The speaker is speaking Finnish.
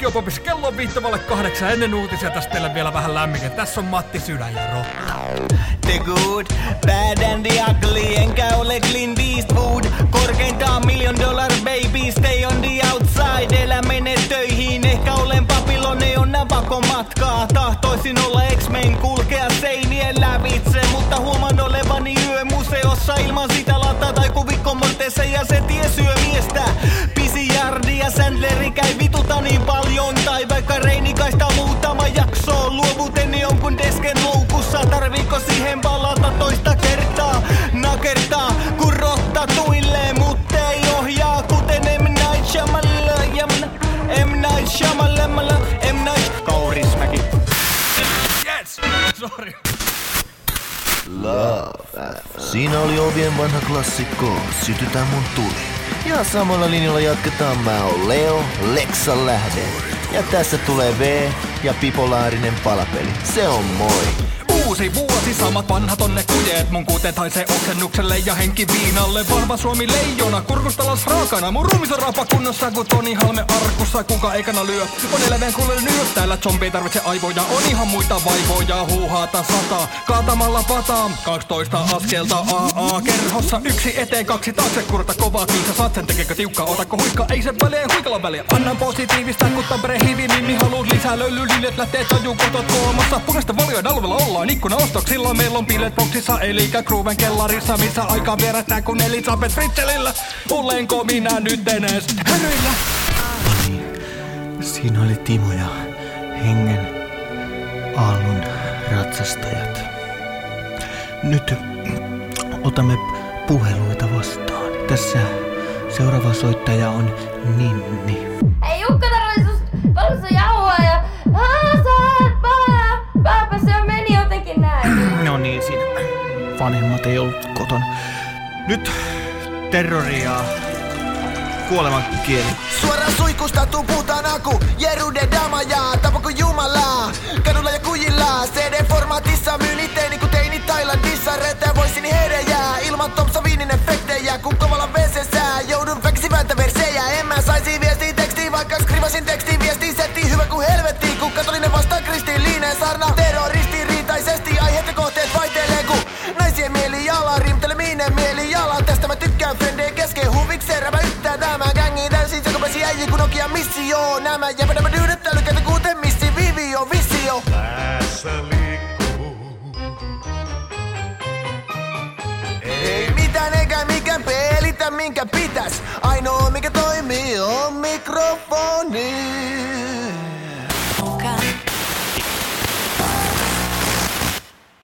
Autiopopissa kello on 7:55 ennen uutisia. Tästä teille vielä vähän lämminkin. Tässä on Matti Sydän ja Rock. The good, bad and the ugly. Enkä ole Clint Eastwood. Korkeintaan $1 million baby. Stay on the outside. Elä mene töihin. Ehkä olen Babylone on navakon matkaa. Tahtoisin olla X-Men kulkea seinien lävitse. Mutta huomaan olevani yömuseossa ilman sitä lataa tai kuvikkomorteessa. Ja se tie syö miestä. Pisijardi ja Sandleri käy vituta niin paljon. Tai vaikka Reinikaista muutama jakso. Luovuteni jonkun desken loukussa. Tarviiko siihen palata toista kertaa? Nakertaa kun rotta tuilee. Mut ei ohjaa kuten M. Night Shyamalan. M. Night Shyamalan. M. Night Kaurismäki. Yes! Sorry. Love. Siinä oli Ovien vanha klassikko, Sytytä mun tuli. Ja samalla linjalla jatketaan. Mä oon Leo, Leksa lähde. Ja tässä tulee V ja bipolaarinen palapeli. Se on moi. Uusi vuosi, samat vanhat onne kujeet. Mun kuutet haisee oksennukselle ja henki viinalle. Vahva Suomi leijona, kurkustalas raakana. Mun ruumis on rapakunnossa, kun Toni Halme arkussa. Kuka ekana lyö, on elävän kuulen nyö. Täällä zombi ei tarvitse aivoja, on ihan muita vaivoja. Huuhaata 100, kaatamalla pataa. 12 askelta AA-kerhossa. 1 eteen, 2 taakse, kurta kovaa kiinsa. Saat sen tekeekö tiukka, otako huikka, ei se väliä, huikalla väliä. Annan positiivista, kun Tampere hivi, niin haluus lisää löylylinjat. Lähtee taju kotot koomassa. Punaista valioja dalvella ollaan. Ikkuna ostoksilla meillä on bilet boxissa, elikä Kruven kellarissa, missä aika vierähtää kun Elisabeth Fritzelillä. Olenko minä nyt edes häryillä? Siinä oli Timo ja Hengen aallon ratsastajat. Nyt otamme puheluita vastaan. Tässä seuraava soittaja on Ninni. Hei, Jukka tarvitsi susta valkoista jauhoa ja Pääpä se meni jotenkin näin. No niin, siinä vanhemmat ei ollut kotona. Nyt terroria, kuoleman kieli. Suoraan suikusta tuu puhutaan aku. Jerude damajaa, tapako jumalaa. Kadulla ja kujilla, CD-formaatissa myyn itteeni niinku teinit Thailandissa. Reetä voisini herejää, ilman Tom Savinin efektejä. Kun kovalla WC-sää, joudun väkisi vääntää versejä. En mä saisi viestiin tekstiin, vaikka skrivasin tekstiin viestiin. Setti hyvä kuin helvetti, kun katolinen vastaan kristilliinen sarna. Terroristiriitaisesti aiheet ja kohteet vaihtelee, kun naisien mielijala rimteleminen mielijala. Tästä mä tykkään frendeen kesken huvikseen. Rävä yttää tämä gängi täysin sekopesi äijä kun Nokia missio. Nämä jäpänämä dyydettä lykätä kuten missi vivio visio. Päässä liikkuu. Ei mitään eikä mikään pelitä minkä pitäis. Ainoa mikä